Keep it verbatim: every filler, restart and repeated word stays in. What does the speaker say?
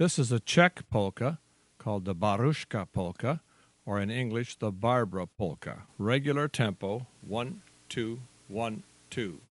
This is a Czech polka called the Barushka polka, or in English, the Barbara polka. Regular tempo, one, two, one, two.